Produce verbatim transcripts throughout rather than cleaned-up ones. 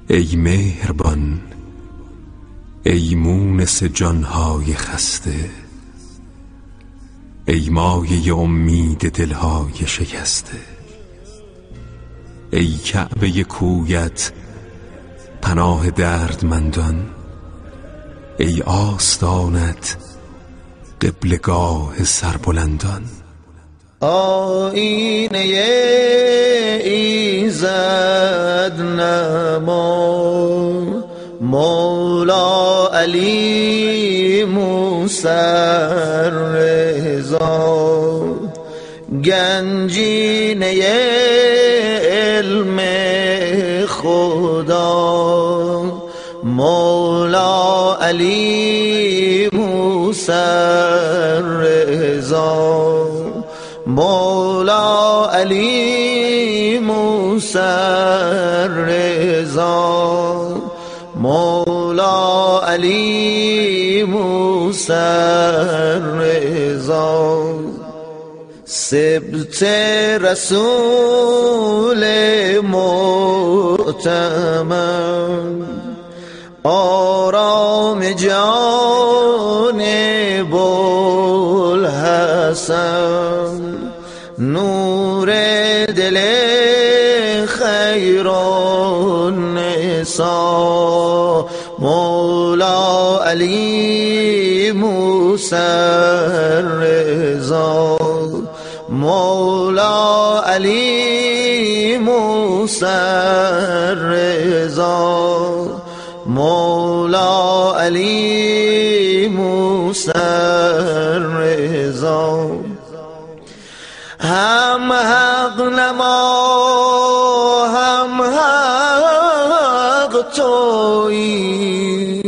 ای مهربان، ای مونس جانهای خسته، ای مایه امید دلهای شکسته، ای کعبه کویت پناه دردمندان، ای آستانت قبلگاه سربلندان. آینه ایزد نما مولا علی موسی رضا، گنجینه علم خدا مولا علی موسی رضا، مولا علی موسی رضا، مولا علی موسی رضا. سبت رسول معتمد، آرام جان بوالحسن، نور دل خیرالنسا مولا علی موسی رضا، مولا علی موسی رضا، مولا علی موسی رضا. هم حق نما هم حق تویی،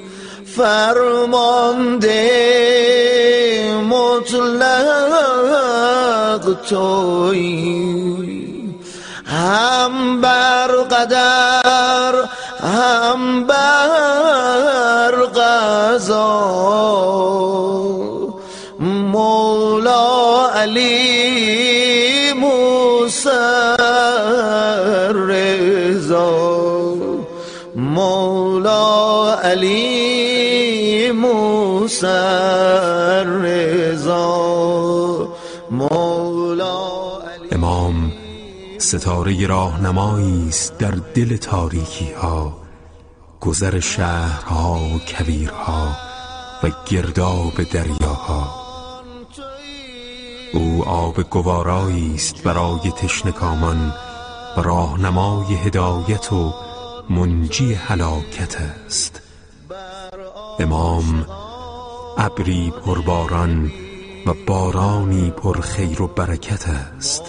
فرمانده مطلق تویی، هم بر قدر هم بر قضا مولا علی موسی رضا، مولا علی موسی رضا، مولا علی. امام ستاره راهنمایی است در دل تاریکی ها، گذر شهرها و کویرها و گرداب دریاها. او آب گوارایی است برای تشنکامان و راهنمای هدایت و منجی هلاکت است. امام ابری پرباران و بارانی پر خیر و برکت است.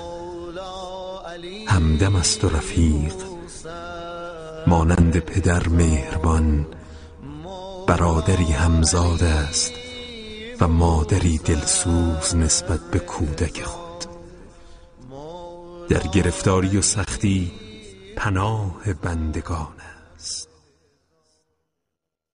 همدم است و رفیق، مانند پدر مهربان، برادری همزاد است و مادری دلسوز نسبت به کودک خود. در گرفتاری و سختی پناه بندگان است.